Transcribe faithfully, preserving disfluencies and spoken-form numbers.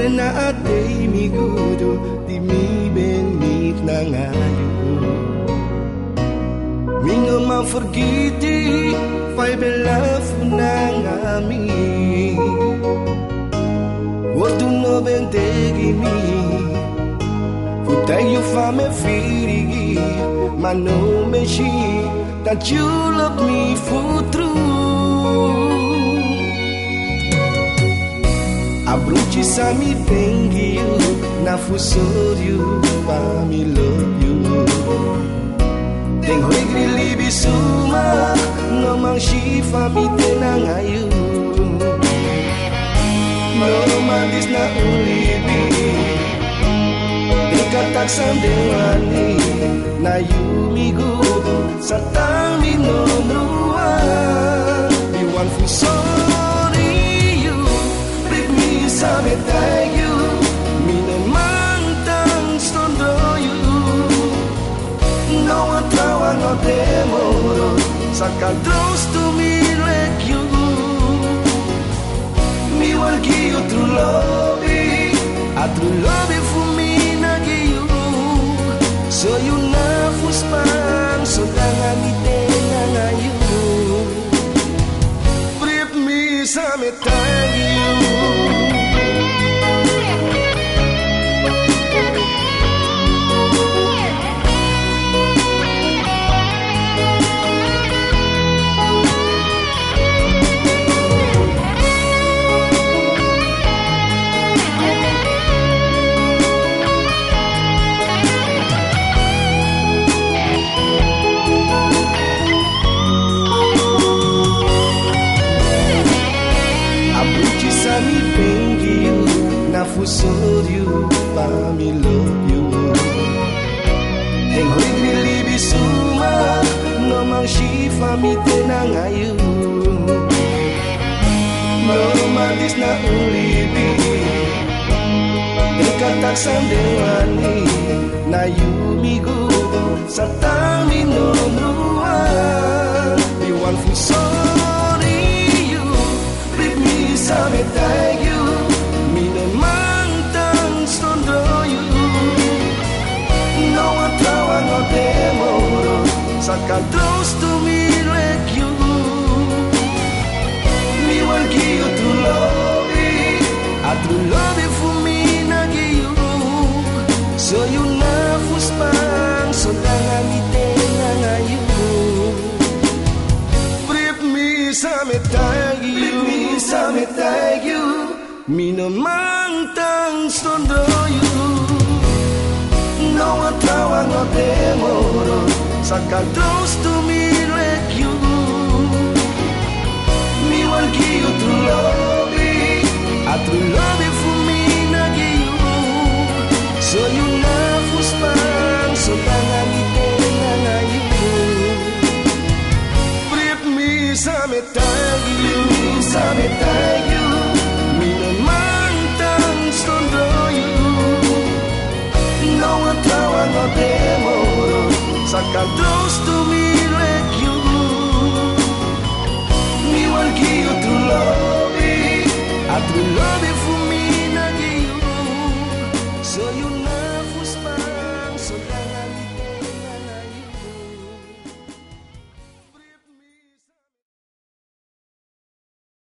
na atay migudo di mi benit na ngayon. Mingo man forgiti fai bella funangami. Wordu no bentegi mi futay you fame firigi mano meshi that you love me for true. Abruci sa mi tengi you na fusorio pa mi love you. Tengo igri bisuma no mang shifa mi tenang ayu. No mandis na ulibi ikatak sandewani na yumigo sa tang minonrua. You want fusori you bring me some thank you mi no mantang stondo you. No one trawa no demoro sa caldros to me like you. Mi will give you true love, a true love for me na give you. So you na fuspan, so tangan mi tenga na you. Brief me some thank you. Fusorio pa mi love you. Tengo igri bisuma no mang shifa mi tenang ayu. No mandis na ulibi ikatak sandewani na yumigo sa tami nomrua. You want fusori you bring me some thank you. Sa caldros to me like you. Me will give you true love, a true love for me na give you. So you na fuspan, so tangan mi tenga na you. Brief me some thank you, brief me some thank you. Me no mantang stondo you. No one trawa no demoro sa caldros to me like you. Me will give you true love, a true love for me na give you. So you na fuspan, so tangan mi tenga na you. Brief me some thank you, some thank you. Me no mantang stondo you. No one trawa no demoro sa caldros to me like you. Me will give you true love, a true love